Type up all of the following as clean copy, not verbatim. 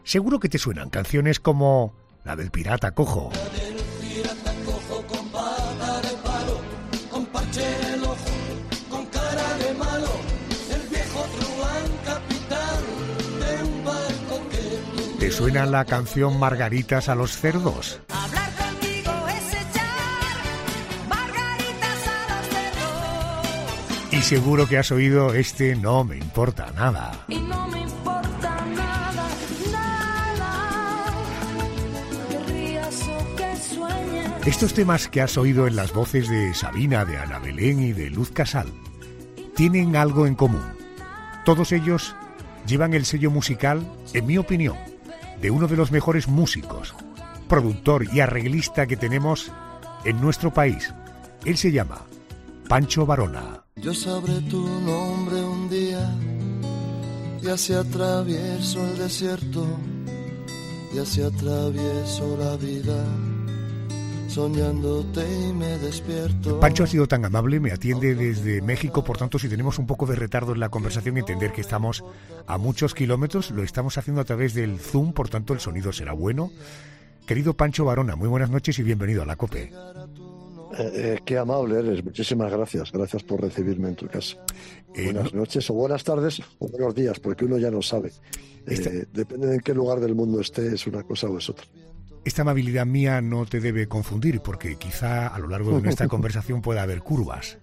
Seguro que te suenan canciones como la del pirata cojo. La del pirata cojo con pata de palo, con parche en el ojo, con cara de malo, el viejo truán capitán de un barco que tú... ¿Te suena la canción Margaritas a los cerdos? Hablar contigo es echar margaritas a los cerdos. Y seguro que has oído este No me importa nada. Y no me importa nada, nada. Que rías o que sueñes. Estos temas que has oído en las voces de Sabina, de Ana Belén y de Luz Casal tienen algo en común. Todos ellos llevan el sello musical, en mi opinión, de uno de los mejores músicos, productor y arreglista que tenemos en nuestro país. Él se llama Pancho Varona. Yo sabré tu nombre un día, y así atravieso el desierto, y así atravieso la vida, soñándote y me despierto. Pancho ha sido tan amable, me atiende desde México, por tanto, si tenemos un poco de retardo en la conversación, entender que estamos a muchos kilómetros, lo estamos haciendo a través del Zoom, por tanto el sonido será bueno. Querido Pancho Varona, muy buenas noches y bienvenido a la COPE. Qué amable eres, muchísimas gracias. Gracias por recibirme en tu casa. Buenas noches o buenas tardes o buenos días, porque uno ya no sabe. Depende de en qué lugar del mundo esté, es una cosa o es otra. Esta amabilidad mía no te debe confundir, porque quizá a lo largo de nuestra conversación pueda haber curvas.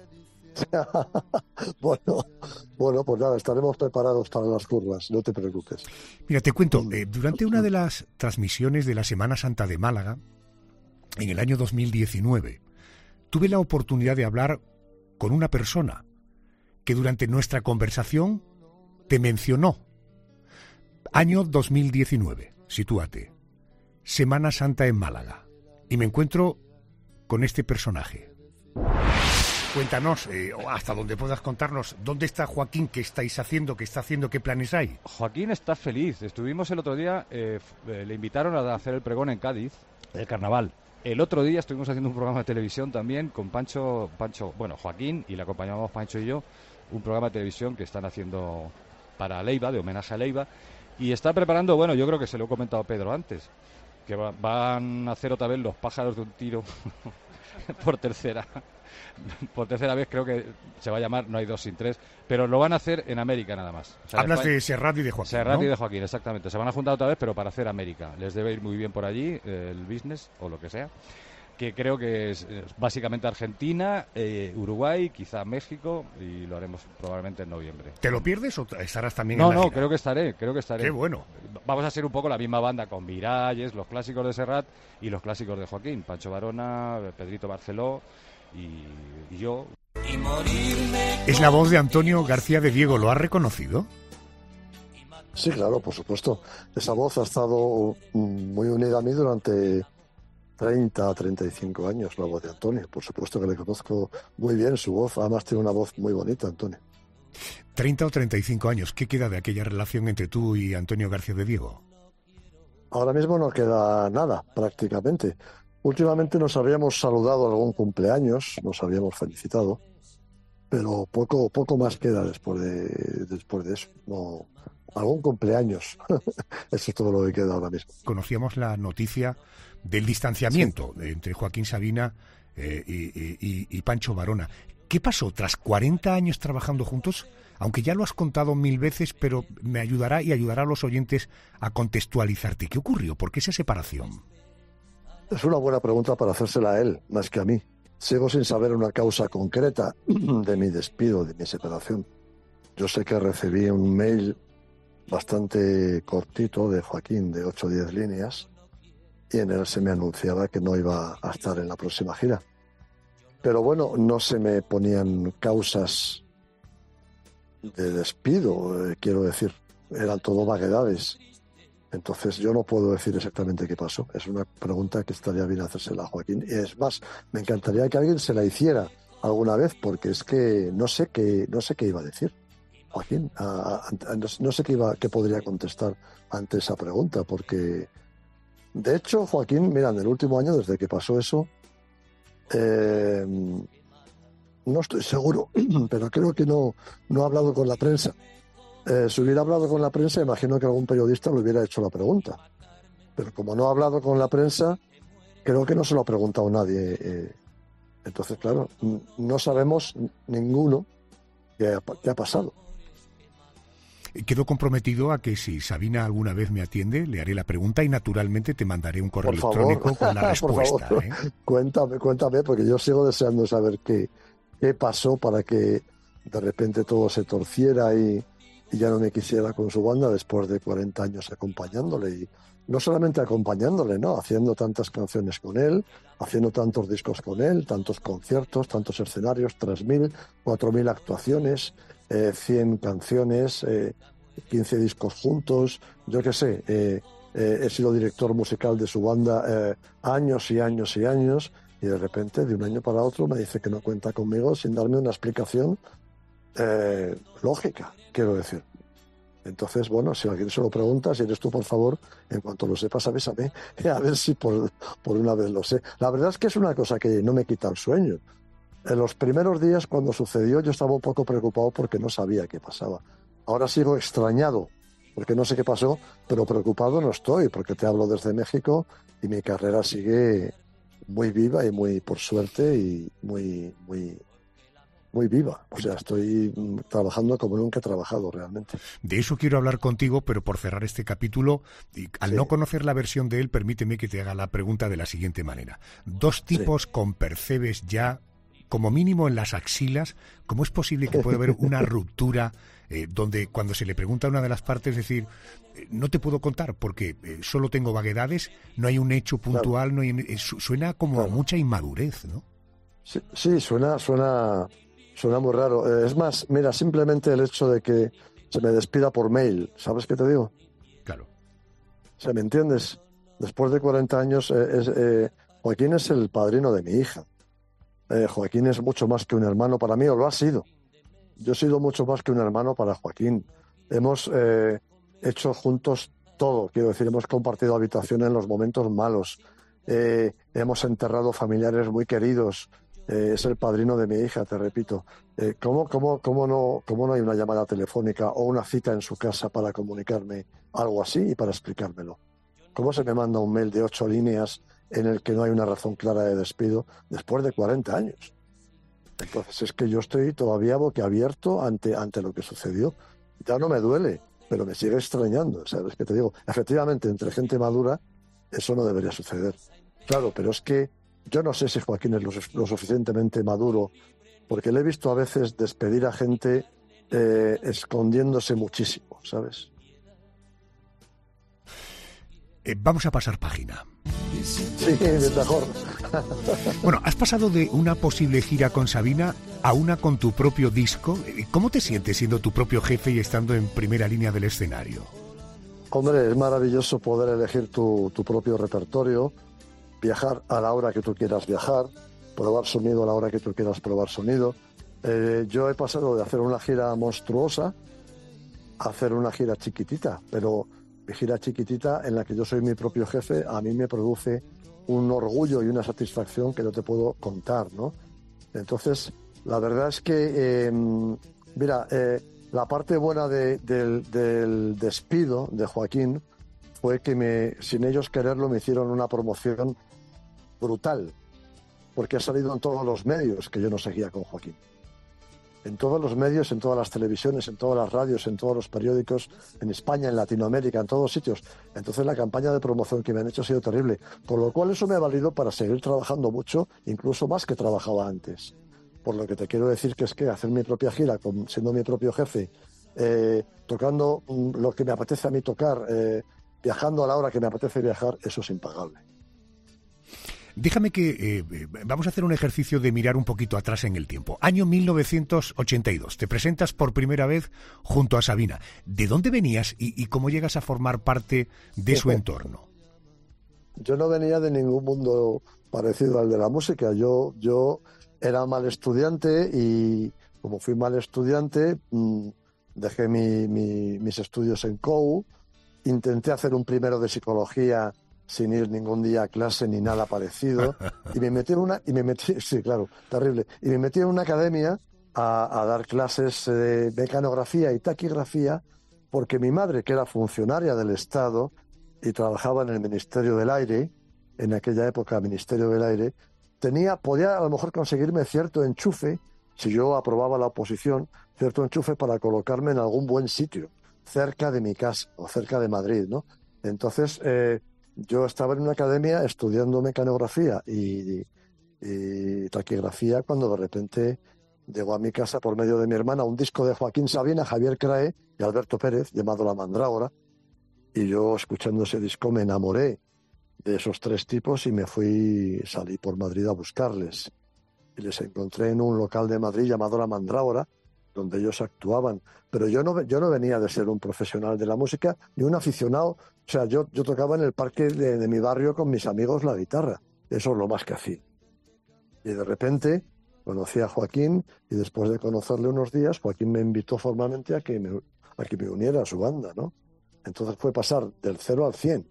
Bueno, pues nada, estaremos preparados para las curvas, no te preocupes. Mira, te cuento, durante una de las transmisiones de la Semana Santa de Málaga, en el año 2019, tuve la oportunidad de hablar con una persona que durante nuestra conversación te mencionó. Año 2019, sitúate. Semana Santa en Málaga. Y me encuentro con este personaje. Cuéntanos, hasta donde puedas contarnos, ¿dónde está Joaquín? ¿Qué estáis haciendo? ¿Qué está haciendo? ¿Qué planes hay? Joaquín está feliz. Estuvimos el otro día, le invitaron a hacer el pregón en Cádiz, el carnaval. El otro día estuvimos haciendo un programa de televisión también con Joaquín, y le acompañamos Pancho y yo, un programa de televisión que están haciendo para Leiva, de homenaje a Leiva, y está preparando, yo creo que se lo he comentado a Pedro antes, que van a hacer otra vez Los pájaros de un tiro por tercera vez, creo que se va a llamar No hay dos sin tres, pero lo van a hacer en América nada más. O sea, hablas de Serrat y de Joaquín, Serrat, ¿no? y de Joaquín, exactamente. Se van a juntar otra vez, pero para hacer América. Les debe ir muy bien por allí, el business o lo que sea, que creo que es básicamente Argentina, Uruguay, quizá México, y lo haremos probablemente en noviembre. ¿Te lo pierdes o estarás también en la gira? Creo que estaré. Qué bueno. Vamos a ser un poco la misma banda con Miralles, los clásicos de Serrat y los clásicos de Joaquín, Pancho Varona, Pedrito Barceló y yo. Es la voz de Antonio García de Diego, ¿lo has reconocido? Sí, claro, por supuesto. Esa voz ha estado muy unida a mí durante 30 a 35 años, la voz de Antonio. Por supuesto que le conozco muy bien su voz. Además tiene una voz muy bonita, Antonio. 30 o 35 años. ¿Qué queda de aquella relación entre tú y Antonio García de Diego? Ahora mismo no queda nada, prácticamente. Últimamente nos habíamos saludado algún cumpleaños, nos habíamos felicitado, pero poco más queda después de eso. No, algún cumpleaños. Eso es todo lo que queda ahora mismo. Conocíamos la noticia del distanciamiento entre Joaquín Sabina y Pancho Varona. ¿Qué pasó tras 40 años trabajando juntos? Aunque ya lo has contado 1000 veces, pero me ayudará y ayudará a los oyentes a contextualizarte. ¿Qué ocurrió? ¿Por qué esa separación? Es una buena pregunta para hacérsela a él, más que a mí. Sigo sin saber una causa concreta de mi despido, de mi separación. Yo sé que recibí un mail bastante cortito de Joaquín, de 8 o 10 líneas, y en él se me anunciaba que no iba a estar en la próxima gira. Pero bueno, no se me ponían causas de despido, quiero decir, eran todo vaguedades. Entonces yo no puedo decir exactamente qué pasó. Es una pregunta que estaría bien hacérsela a Joaquín. Y es más, me encantaría que alguien se la hiciera alguna vez, porque es que no sé qué iba a decir Joaquín. No sé qué podría contestar ante esa pregunta, porque de hecho Joaquín, mira, en el último año, desde que pasó eso, no estoy seguro, pero creo que no ha hablado con la prensa. Si hubiera hablado con la prensa, imagino que algún periodista le hubiera hecho la pregunta. Pero como no ha hablado con la prensa, creo que no se lo ha preguntado nadie. Entonces, claro, no sabemos ninguno qué ha pasado. Quedo comprometido a que si Sabina alguna vez me atiende, le haré la pregunta y naturalmente te mandaré un correo electrónico con la respuesta. Por favor, cuéntame, porque yo sigo deseando saber qué pasó para que de repente todo se torciera y ya no me quisiera con su banda después de 40 años acompañándole. Y no solamente acompañándole, ¿no? Haciendo tantas canciones con él, haciendo tantos discos con él, tantos conciertos, tantos escenarios, 3.000, 4.000 actuaciones, 100 canciones, 15 discos juntos, yo qué sé. He sido director musical de su banda años y años y años, y de repente, de un año para otro, me dice que no cuenta conmigo sin darme una explicación lógica, quiero decir. Entonces, bueno, si alguien se lo pregunta, si eres tú, por favor, en cuanto lo sepas, avísame, a ver si por una vez lo sé. La verdad es que es una cosa que no me quita el sueño. En los primeros días, cuando sucedió, yo estaba un poco preocupado porque no sabía qué pasaba. Ahora sigo extrañado, porque no sé qué pasó, pero preocupado no estoy, porque te hablo desde México y mi carrera sigue muy viva y muy, por suerte, y muy viva. O sea, estoy trabajando como nunca he trabajado realmente. De eso quiero hablar contigo, pero por cerrar este capítulo, y al no conocer la versión de él, permíteme que te haga la pregunta de la siguiente manera. Dos tipos con percebes ya, como mínimo en las axilas, ¿cómo es posible que pueda haber una ruptura donde cuando se le pregunta a una de las partes decir, no te puedo contar porque solo tengo vaguedades, no hay un hecho puntual, no hay, suena como a mucha inmadurez, ¿no? Sí, suena muy raro. Es más, mira, simplemente el hecho de que se me despida por mail, ¿sabes qué te digo? Claro. O sea, ¿me entiendes? Después de 40 años, Joaquín es el padrino de mi hija. Joaquín es mucho más que un hermano para mí, o lo ha sido. Yo he sido mucho más que un hermano para Joaquín. Hemos hecho juntos todo, quiero decir, hemos compartido habitación en los momentos malos. Hemos enterrado familiares muy queridos. Es el padrino de mi hija, te repito. ¿Cómo no hay una llamada telefónica o una cita en su casa para comunicarme algo así y para explicármelo? ¿Cómo se me manda un mail de 8 líneas en el que no hay una razón clara de despido después de 40 años? Entonces es que yo estoy todavía boquiabierto ante lo que sucedió. Ya no me duele, pero me sigue extrañando, ¿sabes qué te digo? Efectivamente, entre gente madura eso no debería suceder. Claro, pero es que yo no sé si Joaquín es lo suficientemente maduro, porque le he visto a veces despedir a gente escondiéndose muchísimo, ¿sabes? Vamos a pasar página. Sí, mejor. Bueno, has pasado de una posible gira con Sabina a una con tu propio disco. ¿Cómo te sientes siendo tu propio jefe y estando en primera línea del escenario? Hombre, es maravilloso poder elegir tu propio repertorio, viajar a la hora que tú quieras viajar, probar sonido a la hora que tú quieras probar sonido. Yo he pasado de hacer una gira monstruosa a hacer una gira chiquitita, pero mi gira chiquitita en la que yo soy mi propio jefe, a mí me produce un orgullo y una satisfacción que no te puedo contar, ¿no? Entonces, la verdad es que, mira, la parte buena del despido de Joaquín fue que sin ellos quererlo me hicieron una promoción brutal, porque ha salido en todos los medios que yo no seguía con Joaquín. En todos los medios, en todas las televisiones, en todas las radios, en todos los periódicos, en España, en Latinoamérica, en todos sitios. Entonces la campaña de promoción que me han hecho ha sido terrible, con lo cual eso me ha valido para seguir trabajando mucho, incluso más que trabajaba antes. Por lo que te quiero decir que es que hacer mi propia gira, siendo mi propio jefe, tocando lo que me apetece a mí tocar, viajando a la hora que me apetece viajar, eso es impagable. Déjame que vamos a hacer un ejercicio de mirar un poquito atrás en el tiempo. Año 1982, te presentas por primera vez junto a Sabina. ¿De dónde venías y cómo llegas a formar parte de su entorno? Yo no venía de ningún mundo parecido al de la música. Yo era mal estudiante y como fui mal estudiante, dejé mis estudios en COU, intenté hacer un primero de psicología sin ir ningún día a clase ni nada parecido, y me metí sí, claro, terrible, y me metí en una academia a dar clases de mecanografía y taquigrafía porque mi madre, que era funcionaria del Estado y trabajaba en el Ministerio del Aire, en aquella época Ministerio del Aire, podía a lo mejor conseguirme cierto enchufe, si yo aprobaba la oposición, cierto enchufe para colocarme en algún buen sitio, cerca de mi casa o cerca de Madrid, ¿no? Entonces, yo estaba en una academia estudiando mecanografía y taquigrafía cuando de repente llegó a mi casa por medio de mi hermana un disco de Joaquín Sabina, Javier Crae y Alberto Pérez, llamado La Mandrágora, y yo escuchando ese disco me enamoré de esos tres tipos y salí por Madrid a buscarles. Y les encontré en un local de Madrid llamado La Mandrágora, donde ellos actuaban. Pero yo no venía de ser un profesional de la música, ni un aficionado. O sea, yo tocaba en el parque de mi barrio con mis amigos la guitarra. Eso es lo más que hacía. Y de repente conocí a Joaquín y después de conocerle unos días, Joaquín me invitó formalmente a que me uniera a su banda, ¿no? Entonces fue pasar del 0 al 100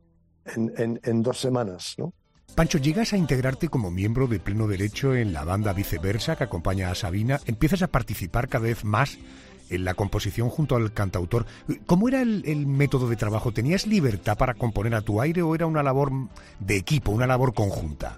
en 2 semanas, ¿no? Pancho, llegas a integrarte como miembro de pleno derecho en la banda Viceversa, que acompaña a Sabina. Empiezas a participar cada vez más en la composición junto al cantautor. ¿Cómo era el método de trabajo? ¿Tenías libertad para componer a tu aire o era una labor de equipo, una labor conjunta?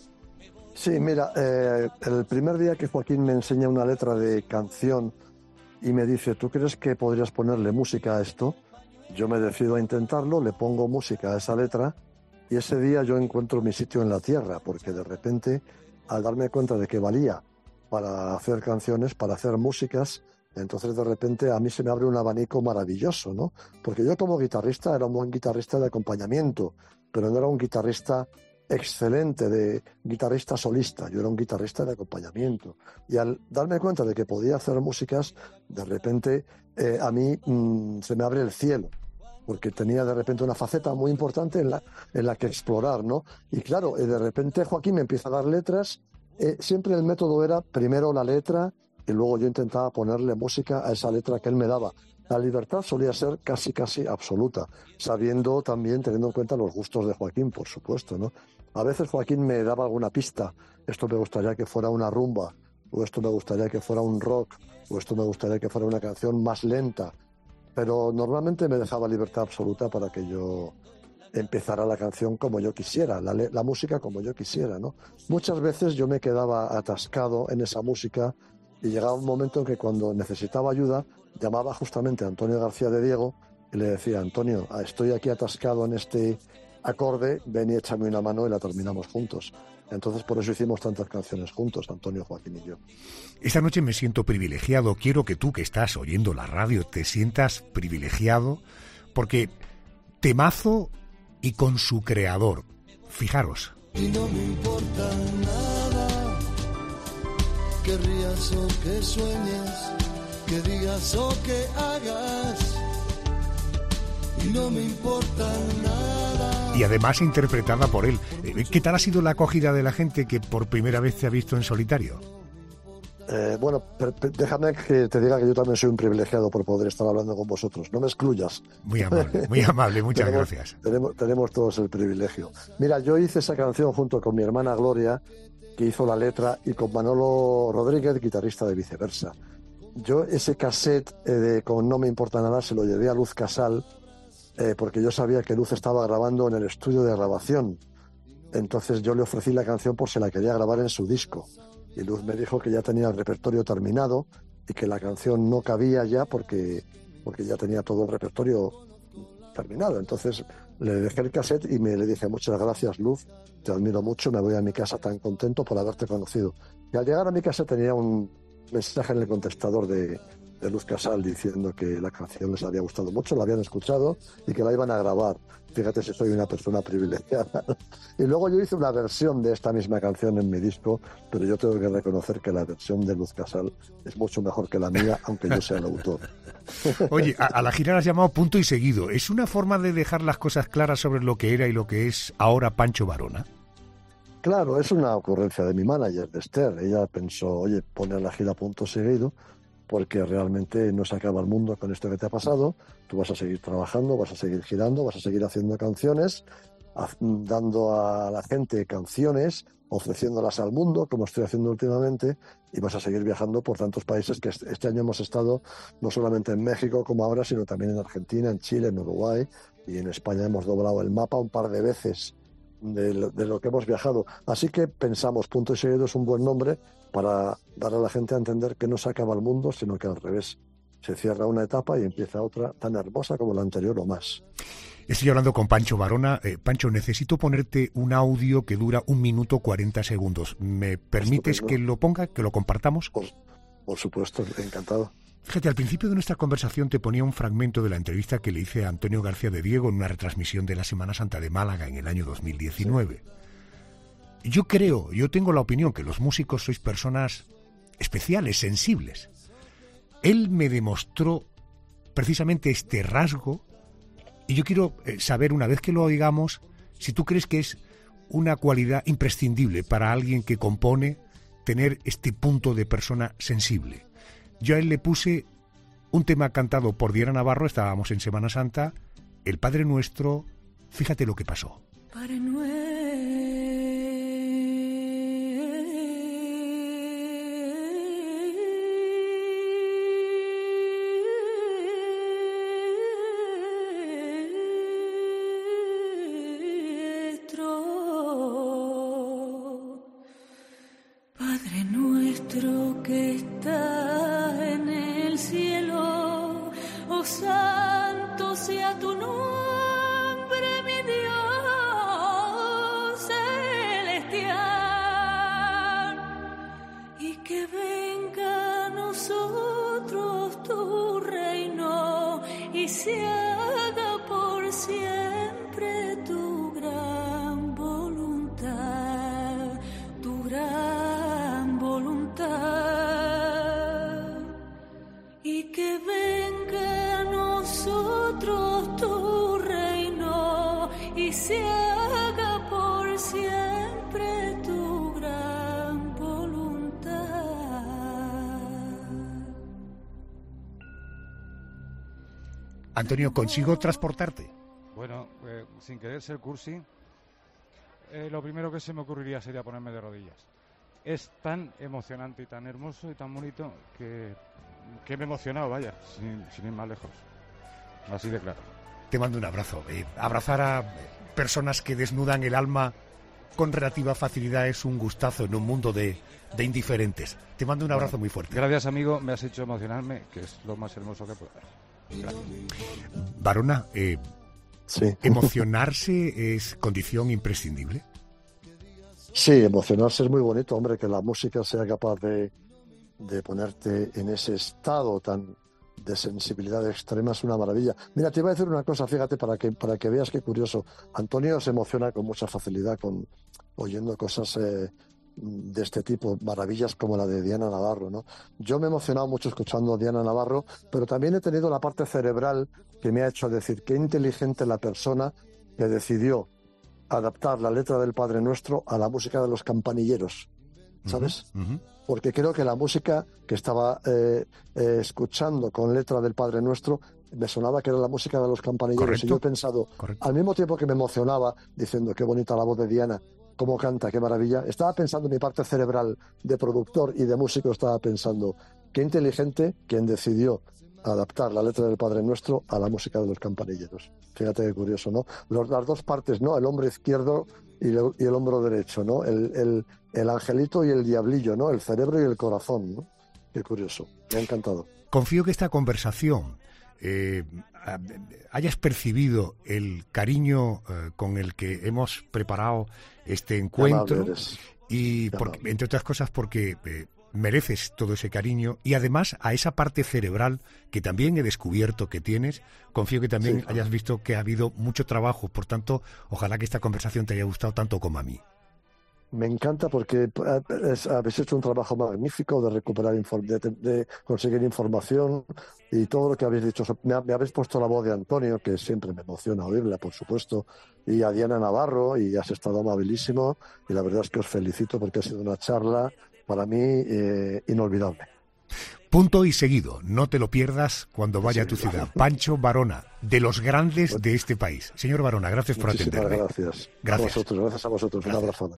Sí, mira, el primer día que Joaquín me enseña una letra de canción y me dice, ¿tú crees que podrías ponerle música a esto? Yo me decido a intentarlo, le pongo música a esa letra y ese día yo encuentro mi sitio en la tierra, porque de repente, al darme cuenta de que valía para hacer canciones, para hacer músicas, entonces de repente a mí se me abre un abanico maravilloso, ¿no? Porque yo como guitarrista era un buen guitarrista de acompañamiento, pero no era un guitarrista excelente, de guitarrista solista, yo era un guitarrista de acompañamiento. Y al darme cuenta de que podía hacer músicas, de repente a mí se me abre el cielo, porque tenía de repente una faceta muy importante en la que explorar, ¿no? Y claro, de repente Joaquín me empieza a dar letras, siempre el método era primero la letra y luego yo intentaba ponerle música a esa letra que él me daba. La libertad solía ser casi absoluta, sabiendo también, teniendo en cuenta los gustos de Joaquín, por supuesto, ¿no? A veces Joaquín me daba alguna pista, esto me gustaría que fuera una rumba, o esto me gustaría que fuera un rock, o esto me gustaría que fuera una canción más lenta, pero normalmente me dejaba libertad absoluta para que yo empezara la canción como yo quisiera, la música como yo quisiera, ¿no? Muchas veces yo me quedaba atascado en esa música y llegaba un momento en que cuando necesitaba ayuda llamaba justamente a Antonio García de Diego y le decía, Antonio, estoy aquí atascado en este acorde, ven y échame una mano y la terminamos juntos. Entonces por eso hicimos tantas canciones juntos, Antonio, Joaquín y yo. Esta noche me siento privilegiado. Quiero que tú, que estás oyendo la radio, te sientas privilegiado porque temazo y con su creador. Fijaros. Y no me importa nada, que rías o que sueñes, que digas o que hagas, y no me importa nada. Y además interpretada por él. ¿Qué tal ha sido la acogida de la gente que por primera vez te ha visto en solitario? Bueno, déjame que te diga que yo también soy un privilegiado por poder estar hablando con vosotros. No me excluyas. Muy amable, muchas gracias. Tenemos todos el privilegio. Mira, yo hice esa canción junto con mi hermana Gloria, que hizo la letra, y con Manolo Rodríguez, guitarrista de Viceversa. Yo ese cassette con No me importa nada se lo llevé a Luz Casal, porque yo sabía que Luz estaba grabando en el estudio de grabación. Entonces yo le ofrecí la canción por si la quería grabar en su disco. Y Luz me dijo que ya tenía el repertorio terminado y que la canción no cabía ya porque ya tenía todo el repertorio terminado. Entonces le dejé el cassette y le dije, muchas gracias, Luz, te admiro mucho, me voy a mi casa tan contento por haberte conocido. Y al llegar a mi casa tenía un mensaje en el contestador de Luz Casal diciendo que la canción les había gustado mucho, la habían escuchado y que la iban a grabar. Fíjate si soy una persona privilegiada. Y luego yo hice una versión de esta misma canción en mi disco, pero yo tengo que reconocer que la versión de Luz Casal es mucho mejor que la mía, aunque yo sea el autor. Oye, a la gira la has llamado Punto y Seguido. ¿Es una forma de dejar las cosas claras sobre lo que era y lo que es ahora Pancho Varona? Claro, es una ocurrencia de mi manager, de Esther. Ella pensó, oye, poner la gira Punto Seguido, porque realmente no se acaba el mundo con esto que te ha pasado. Tú vas a seguir trabajando, vas a seguir girando, vas a seguir haciendo canciones dando a la gente canciones, ofreciéndolas al mundo, como estoy haciendo últimamente, y vas a seguir viajando por tantos países que este año hemos estado no solamente en México como ahora, sino también en Argentina, en Chile, en Uruguay, y en España hemos doblado el mapa un par de veces de lo que hemos viajado. Así que pensamos, Punto y Seguido es un buen nombre para dar a la gente a entender que no se acaba el mundo, sino que al revés. Se cierra una etapa y empieza otra tan hermosa como la anterior o más. Estoy hablando con Pancho Varona. Pancho, necesito ponerte un audio que dura 1 minuto 40 segundos. ¿Me permites que lo ponga, que lo compartamos? Por supuesto, encantado. Fíjate, al principio de nuestra conversación te ponía un fragmento de la entrevista que le hice a Antonio García de Diego en una retransmisión de la Semana Santa de Málaga en el año 2019. Sí. Yo tengo la opinión que los músicos sois personas especiales, sensibles. Él me demostró precisamente este rasgo y yo quiero saber, una vez que lo oigamos, si tú crees que es una cualidad imprescindible para alguien que compone tener este punto de persona sensible. Yo a él le puse un tema cantado por Diana Navarro, estábamos en Semana Santa, el Padre Nuestro, fíjate lo que pasó. Padre Nuestro. Padre nuestro que estás en el cielo, oh santo sea tu nombre, mi Dios celestial, y que venga a nosotros tu reino y se haga por siempre tu gran voluntad, tu gran voluntad, y que venga a nosotros tu reino y se haga por siempre tu gran voluntad. Antonio, ¿consigo transportarte? Bueno, sin querer ser cursi, lo primero que se me ocurriría sería ponerme de rodillas. Es tan emocionante y tan hermoso y tan bonito que me he emocionado, vaya, sin ir más lejos. Así de claro. Te mando un abrazo. Abrazar a personas que desnudan el alma con relativa facilidad es un gustazo en un mundo de indiferentes. Te mando un abrazo muy fuerte. Gracias, amigo, me has hecho emocionarme, que es lo más hermoso que puedo hacer. Gracias. Varona, Sí. ¿emocionarse es condición imprescindible? Sí, emocionarse es muy bonito, hombre, que la música sea capaz de ponerte en ese estado tan de sensibilidad extrema es una maravilla. Mira, te iba a decir una cosa, fíjate, para que veas qué curioso. Antonio se emociona con mucha facilidad oyendo cosas de este tipo, maravillas como la de Diana Navarro, ¿no? Yo me he emocionado mucho escuchando a Diana Navarro, pero también he tenido la parte cerebral que me ha hecho decir qué inteligente la persona que decidió adaptar la letra del Padre Nuestro a la música de los campanilleros, ¿sabes? Uh-huh. Porque creo que la música que estaba escuchando con letra del Padre Nuestro me sonaba que era la música de los campanilleros. Correcto. Y yo he pensado, correcto, al mismo tiempo que me emocionaba diciendo qué bonita la voz de Diana, cómo canta, qué maravilla, estaba pensando en mi parte cerebral de productor y de músico, estaba pensando qué inteligente quien decidió adaptar la letra del Padre Nuestro a la música de los campanilleros. Fíjate qué curioso, ¿no? Las dos partes, ¿no? El hombro izquierdo y el hombro derecho, ¿no? El angelito y el diablillo, ¿no? El cerebro y el corazón, ¿no? Qué curioso, me ha encantado. Confío que esta conversación hayas percibido el cariño con el que hemos preparado este encuentro y entre otras cosas porque mereces todo ese cariño y además a esa parte cerebral que también he descubierto que tienes, confío que también hayas visto que ha habido mucho trabajo, por tanto, ojalá que esta conversación te haya gustado tanto como a mí. Me encanta porque habéis hecho un trabajo magnífico de recuperar, de conseguir información y todo lo que habéis dicho. Me habéis puesto la voz de Antonio, que siempre me emociona oírla, por supuesto, y a Diana Navarro, y has estado amabilísimo, y la verdad es que os felicito porque ha sido una charla para mí inolvidable. Punto y seguido. No te lo pierdas cuando vaya a tu ciudad. Pancho Varona, de los grandes de este país. Señor Varona, gracias por atenderme. Muchísimas gracias. Gracias. Gracias a vosotros. Un abrazo.